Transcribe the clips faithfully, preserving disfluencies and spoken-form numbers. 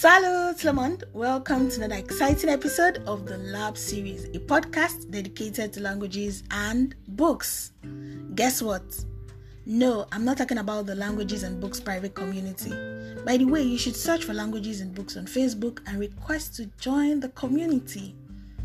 Salut, Lamont. Welcome to another exciting episode of the Lab Series, a podcast dedicated to languages and books. Guess what? No, I'm not talking about the languages and books private community. By the way, you should search for languages and books on Facebook and request to join the community.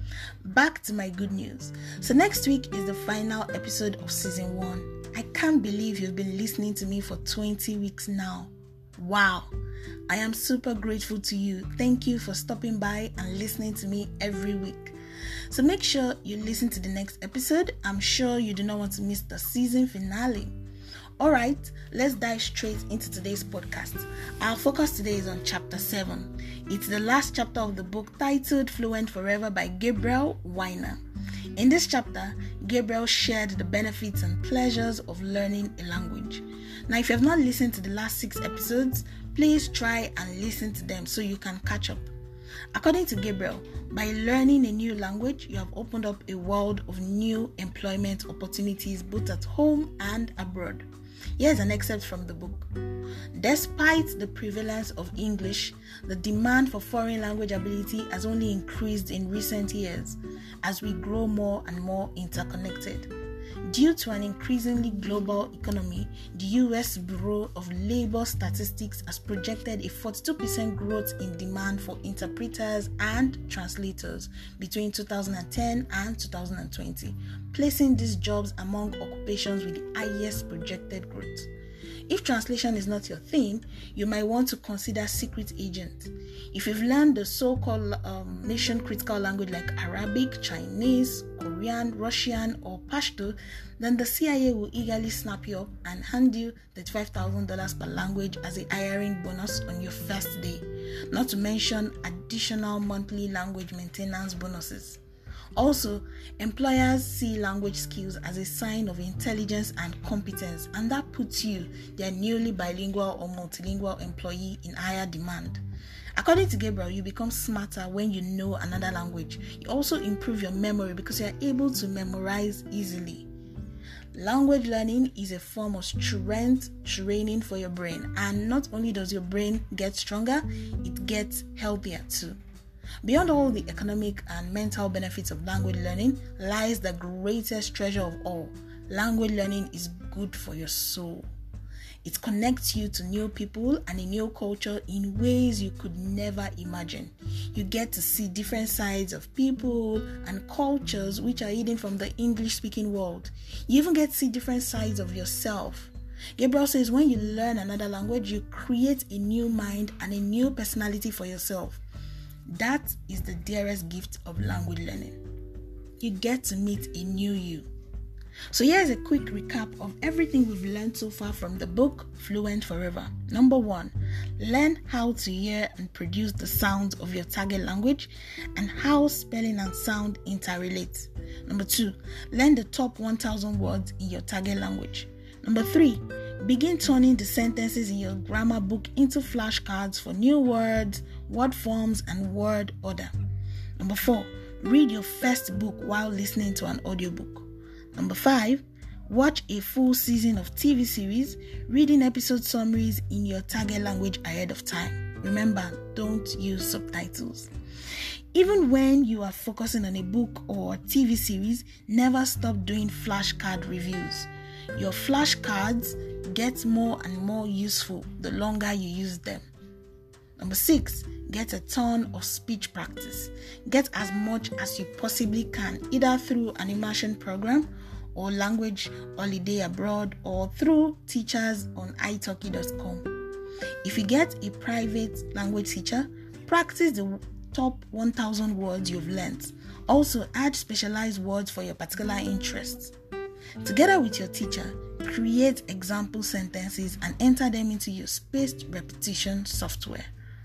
Back to my good news. So next week is the final episode of season one. I can't believe you've been listening to me for twenty weeks now. Wow. I am super grateful to you. Thank you for stopping by and listening to me every week. So make sure you listen to the next episode. I'm sure you do not want to miss the season finale. Alright, let's dive straight into today's podcast. Our focus today is on chapter seven. It's the last chapter of the book titled Fluent Forever by Gabriel Weiner. In this chapter, Gabriel shared the benefits and pleasures of learning a language. Now, if you have not listened to the last six episodes, please try and listen to them so you can catch up. According to Gabriel, by learning a new language, you have opened up a world of new employment opportunities both at home and abroad. Here's an excerpt from the book. Despite the prevalence of English, the demand for foreign language ability has only increased in recent years as we grow more and more interconnected. Due to an increasingly global economy, the U S Bureau of Labor Statistics has projected a forty-two percent growth in demand for interpreters and translators between two thousand ten and two thousand twenty, placing these jobs among occupations with the highest projected growth. If translation is not your thing, you might want to consider secret agent. If you've learned the so-called um, nation-critical language like Arabic, Chinese, Korean, Russian, or Pashto, then the C I A will eagerly snap you up and hand you thirty-five thousand dollars per language as a hiring bonus on your first day, not to mention additional monthly language maintenance bonuses. Also, employers see language skills as a sign of intelligence and competence, and that puts you, their newly bilingual or multilingual employee, in higher demand. According to Gabriel, you become smarter when you know another language. You also improve your memory because you are able to memorize easily. Language learning is a form of strength training for your brain, and not only does your brain get stronger, it gets healthier too. Beyond all the economic and mental benefits of language learning lies the greatest treasure of all. Language learning is good for your soul. It connects you to new people and a new culture in ways you could never imagine. You get to see different sides of people and cultures which are hidden from the English-speaking world. You even get to see different sides of yourself. Gabriel says when you learn another language, you create a new mind and a new personality for yourself. That is the dearest gift of language learning. You get to meet a new you. So here's a quick recap of everything we've learned so far from the book Fluent Forever. Number one, learn how to hear and produce the sounds of your target language and how spelling and sound interrelate. Number two, learn the top one thousand words in your target language. Number three, begin turning the sentences in your grammar book into flashcards for new words, word forms, and word order. Number four, read your first book while listening to an audiobook. Number five, watch a full season of T V series, reading episode summaries in your target language ahead of time. Remember, don't use subtitles. Even when you are focusing on a book or T V series, never stop doing flashcard reviews. Your flashcards get more and more useful the longer you use them. Number six, get a ton of speech practice. Get as much as you possibly can, either through an immersion program or language holiday abroad or through teachers on italki dot com. If you get a private language teacher, practice the top one thousand words you've learned. Also, add specialized words for your particular interests. Together with your teacher, create example sentences and enter them into your spaced repetition software.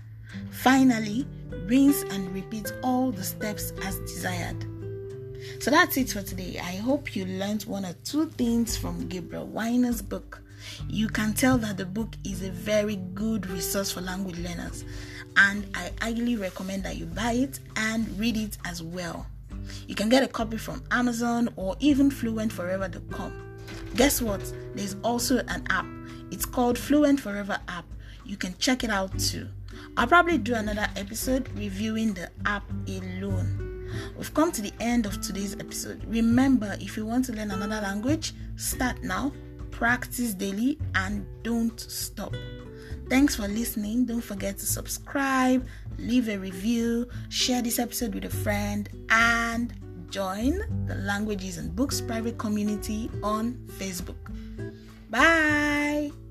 Finally, rinse and repeat all the steps as desired. So that's it for today. I hope you learned one or two things from Gabriel Weiner's book. You can tell that the book is a very good resource for language learners, and I highly recommend that you buy it and read it as well. You can get a copy from Amazon or even fluent forever dot com. Guess what? There's also an app. It's called Fluent Forever app. You can check it out too. I'll probably do another episode reviewing the app alone. We've come to the end of today's episode. Remember, if you want to learn another language, start now, practice daily, and don't stop. Thanks for listening. Don't forget to subscribe, leave a review, share this episode with a friend, and join the Languages and Books private community on Facebook. Bye!